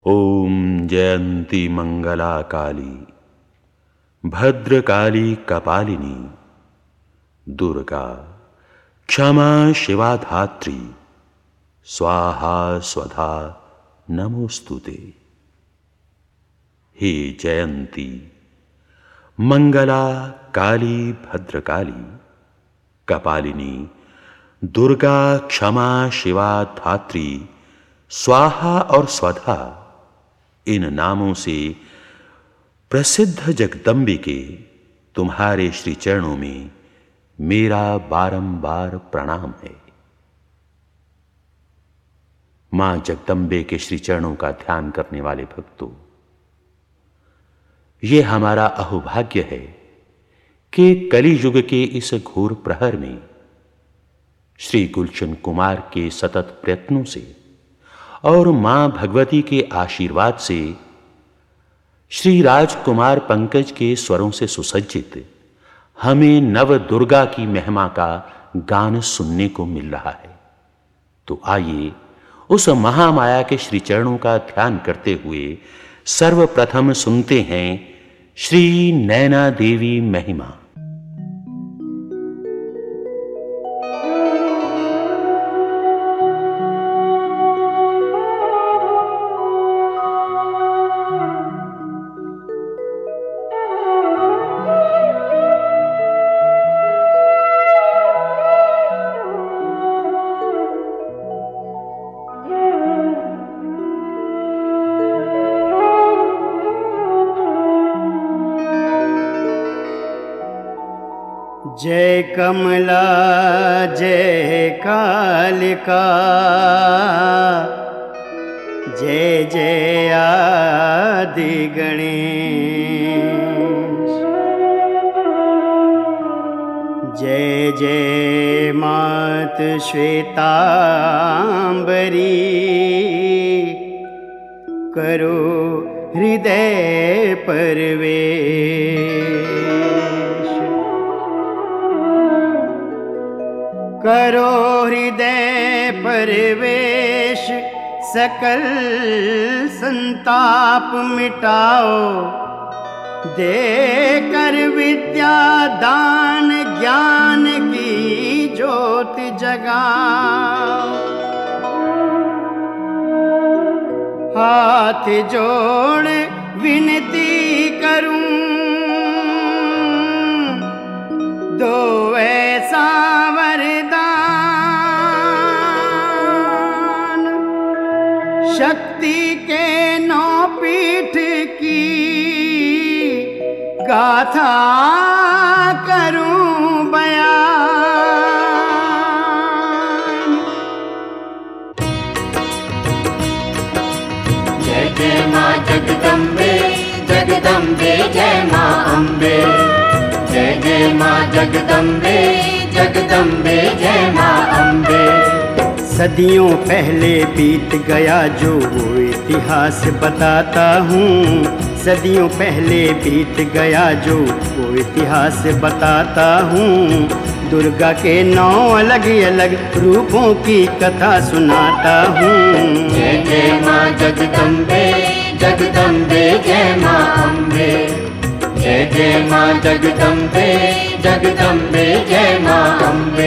ओम जयंती मंगला काली भद्रकाली कपालिनी दुर्गा क्षमा शिवा धात्री स्वाहा स्वधा नमोस्तुते। हे जयंती मंगला काली भद्रकाली कपालिनी दुर्गा क्षमा शिवा धात्री स्वाहा और स्वधा, इन नामों से प्रसिद्ध जगदम्बिके तुम्हारे श्री चरणों में मेरा बारंबार प्रणाम है। मां जगदम्बे के श्री चरणों का ध्यान करने वाले भक्तों, यह हमारा अहोभाग्य है कि कली युग के इस घोर प्रहर में श्री गुलशन कुमार के सतत प्रयत्नों से और मां भगवती के आशीर्वाद से श्री राजकुमार पंकज के स्वरों से सुसज्जित हमें नव दुर्गा की महिमा का गान सुनने को मिल रहा है। तो आइए उस महामाया के श्री चरणों का ध्यान करते हुए सर्वप्रथम सुनते हैं श्री नैना देवी महिमा। जय कमला जय कालिका जय जय आदि गणेश, जय जय मात श्वेतांबरी करो हृदय प्रवेश, करो हृदय प्रवेश सकल संताप मिटाओ, देकर विद्या दान ज्ञान की ज्योत जगाओ। हाथ जोड़ विनती करूं दो ऐसा वरदान, शक्ति के नौ पीठ की गाथा करूं बयान। जय जय मां जगदम्बे जगदम्बे जय मां अम्बे, जय जय मां जगदम्बे जगदम्बे जय मां अम्बे। सदियों पहले बीत गया जो वो इतिहास बताता हूँ, सदियों पहले बीत गया जो वो इतिहास बताता हूँ। दुर्गा के 9 अलग अलग रूपों की कथा सुनाता हूँ। जय जय मां जगदम्बे जगदम्बे जय मां अम्बे, जय जय मां जगदम्बे जगदम्बे जय मां अम्बे।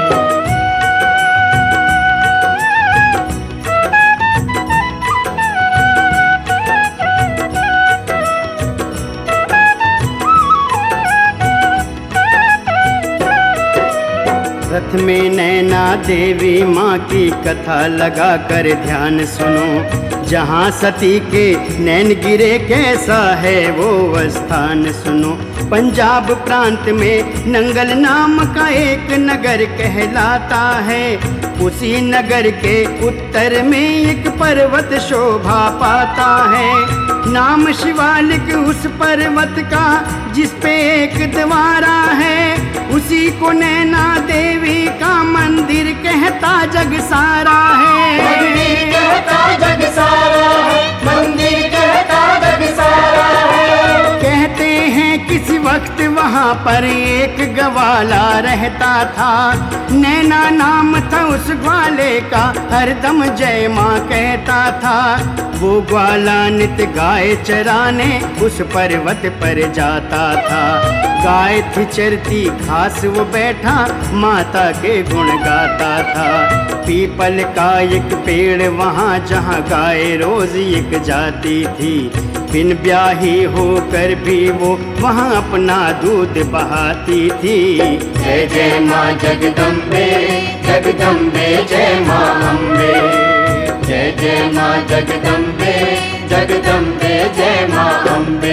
रथ में नैना देवी माँ की कथा लगा कर ध्यान सुनो, जहाँ सती के नैन गिरे कैसा है वो स्थान सुनो। पंजाब प्रांत में नंगल नाम का एक नगर कहलाता है, उसी नगर के उत्तर में एक पर्वत शोभा पाता है। नाम शिवालिक उस पर्वत का जिस पे एक द्वारा है, उसी को नैना देवी का मंदिर कहता जग सारा है। मंदिर कहता जग सारा है, मंदिर कहता जग सारा है। कहते हैं किसी वक्त वहाँ वहाँ पर एक ग्वाला रहता था। नैना नाम था उस ग्वाले का, हरदम जय माँ कहता था। वो ग्वाला नित गाय चराने उस पर्वत पर जाता था। गाय थी चरती घास वो बैठा माता के गुण गाता था। पीपल का एक पेड़ वहाँ जहाँ गाय रोज एक जाती थी। बिन ब्याही होकर भी वो वहाँ अपना दूध बहाती थी। जय जय माँ जगदम्बे, जगदम्बे जय माँ अम्बे। जय जय माँ जगदम्बे, जगदम्बे जय माँ अम्बे।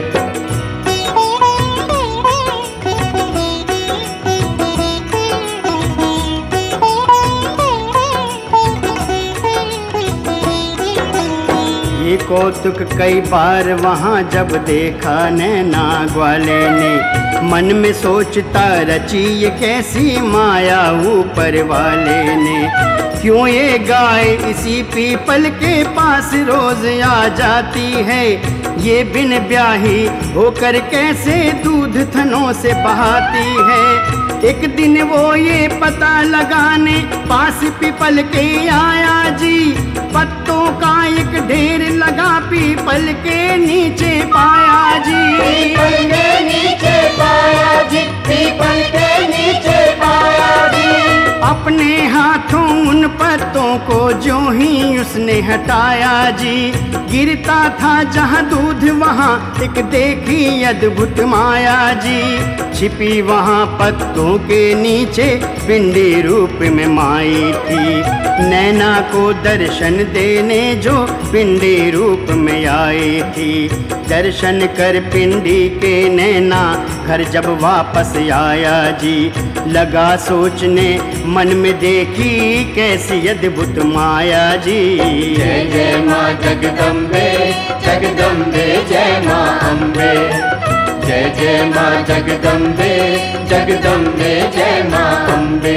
ये कौतुक कई बार वहाँ जब देखा नैना ग्वाले ने, मन में सोचता रची ये कैसी माया ऊपर वाले ने। क्यों ये गाय इसी पीपल के पास रोज आ जाती है, ये बिन ब्याही होकर कैसे दूध थनों से बहाती है। एक दिन वो ये पता लगाने पास पीपल के आया जी। पत्तों का एक ढेर लगा पीपल के नीचे पाया जी। पीपल के नीचे पाया जी, पीपल के नीचे पाया जी। अपने हाथों उन पत्तों को जो ही उसने हटाया जी। गिरता था जहाँ दूध वहाँ एक देखी अद्भुत माया जी। छिपी वहाँ पत्तों के नीचे पिंडी रूप में माई थी। नैना को दर्शन देने जो पिंडी रूप में आई थी। दर्शन कर पिंडी के नैना घर जब वापस आया जी। लगा सोचने मन में देखी कैसी अद्भुत माया जी। जय जय माँ जगदम्बे, जगदम्बे जय माँ अम्बे। जय जय माँ जगदम्बे, जगदम्बे जय माँ अम्बे।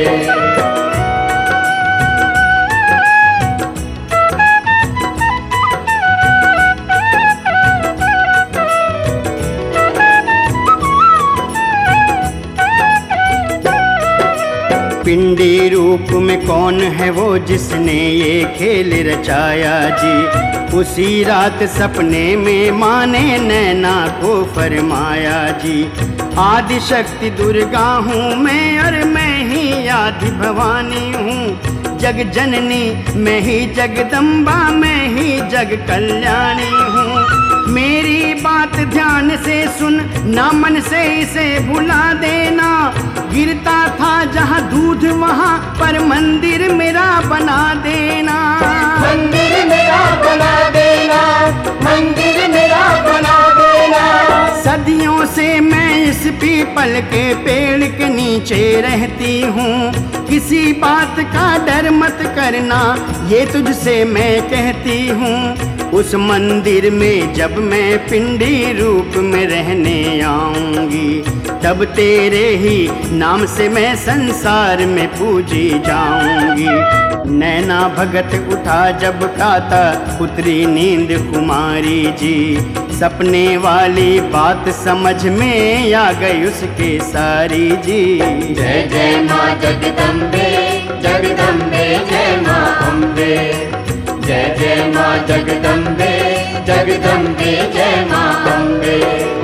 पिंडी रूप में कौन है वो जिसने ये खेल रचाया जी। उसी रात सपने में माँ ने नैना को फरमाया जी। आदि शक्ति दुर्गा हूँ मैं और मैं ही आदि भवानी हूँ। जग जननी मैं ही जगदम्बा, मैं ही जग कल्याणी हूँ। मेरी बात ध्यान से सुन, ना मन से इसे भुला देना। गिरता था जहाँ दूध वहाँ पर मंदिर मेरा बना देना। मंदिर मेरा बना देना, मंदिर मेरा बना देना। सदियों से मैं इस पीपल के पेड़ के नीचे रहती हूँ। किसी बात का डर मत करना, ये तुझसे मैं कहती हूँ। उस मंदिर में जब मैं पिंडी रूप में रहने आऊंगी, तब तेरे ही नाम से मैं संसार में पूजी जाऊंगी। नैना भगत उठा जब काता उतरी नींद कुमारी जी। सपने वाली बात समझ में आ गई उसके सारी जी। जय जय माँ जगदम्बे, जगदम्बे जय माँ अम्बे। जय जय माँ जगदम्बे, जगदम्बे जय माँ अम्बे।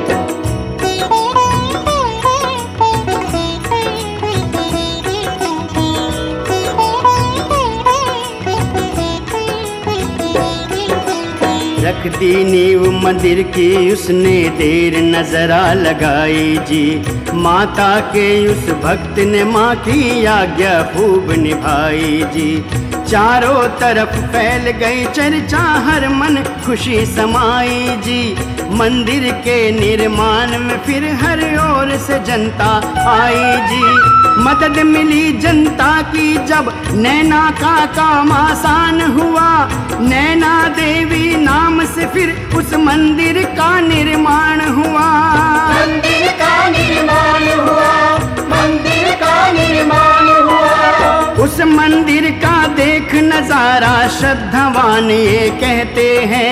रख दी नींव मंदिर की उसने देर नजरा लगाई जी। माता के उस भक्त ने माँ की आज्ञा खूब निभाई जी। चारों तरफ फैल गई चर्चा, हर मन खुशी समाई जी। मंदिर के निर्माण में फिर हर ओर से जनता आई जी। मदद मिली जनता की जब नैना का काम आसान हुआ। नैना देवी नाम से फिर उस मंदिर का निर्माण हुआ। मंदिर का निर्माण हुआ, मंदिर का निर्माण हुआ। उस मंदिर का देख नजारा श्रद्धावान ये कहते हैं,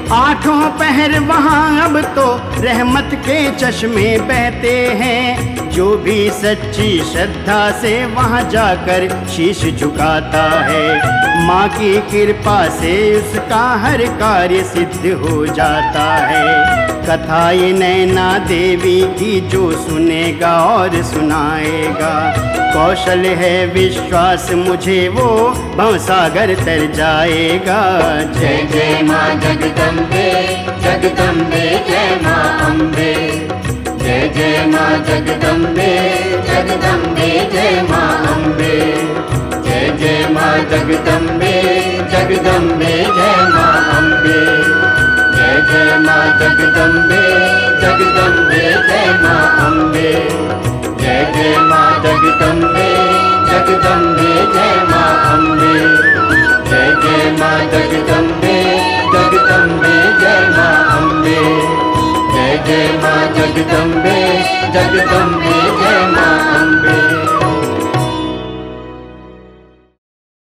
आठों पहर वहाँ अब तो रहमत के चश्मे बहते हैं। जो भी सच्ची श्रद्धा से वहाँ जाकर शीश झुकाता है, माँ की कृपा से उसका हर कार्य सिद्ध हो जाता है। कथा ये नैना देवी की जो सुनेगा और सुनाएगा, कौशल है विश्वास मुझे वो भवसागर तर जाएगा। जय जय माँ जगदम्बे, जगदम्बे जय माँ अम्बे। जय जय माँ जगदम्बे, जगदम्बे जय माँ अम्बे। जय जय माँ जगदम्बे, जगदम्बे जय माँ अम्बे। जय जय माँ जगदम्बे, जगदम्बे जय माँ अम्बे। जय जय माँ जगदम्बे, जगदम्बे जय माँ अम्बे। जय जय माँ जगदम्बे, जगदम्बे जय माँ अम्बे। जय जय माँ जगदम्बे, जगदम्बे